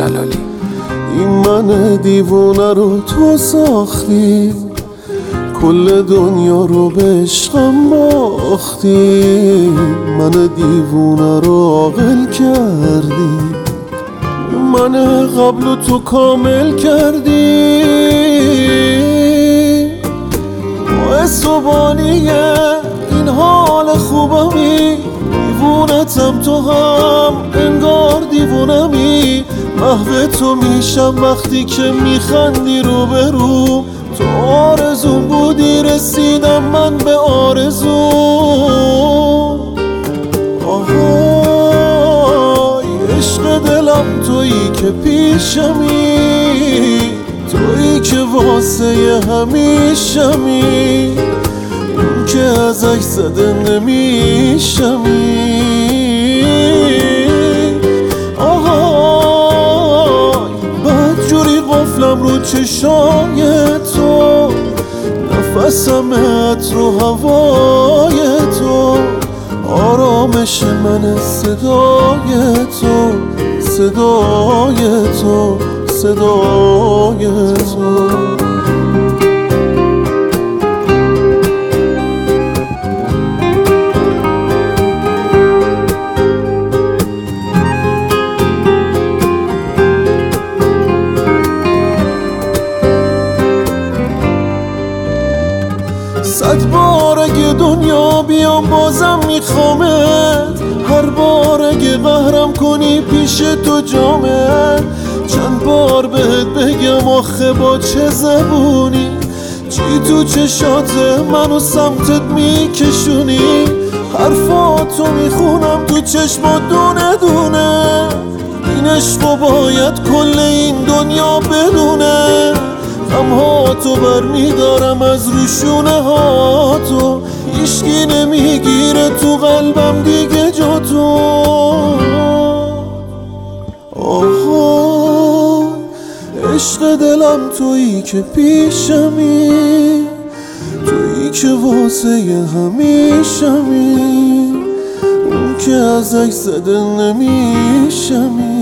جلالی. این من دیوونه رو تو ساختی، کل دنیا رو به عشقم باختی. من دیوونه رو عاقل کردی، من قبل تو کامل کردی. باعث و بانیه این حال خوبمی، دیوونتم تو هم انگار دیوونمی. محو تو میشم وقتی که میخندی رو به رو، تو آرزوم بودی رسیدم من به آرزو. آهای عشق دلم تویی که پیشمی، تویی که واسه همیشمی، اون که ازش زده نمیشمی. آهای بدجوری قفلم رو چشای تو، نفسم عطر و هوای تو، آرامش من صدای تو، صدای تو، صدای تو. صد بار اگه دنیا بیام بازم میخوامت، هر بار اگه قهرم کنی پیش تو جامت. چند بار بهت بگم آخه با چه زبونی، چی تو چشات منو سمتت میکشونی. حرفاتو میخونم تو چشمات دونه دونه، این عشقو باید کل این دنیا بدونه. غمهاتو برمیدارم از روشونه هاتو، هیچکی نمیگیره تو قلبم دیگه جا تو. آها عشق دلم تویی که پیشمی، تویی که واسه همیشمی، اون که ازش زده نمیشمی.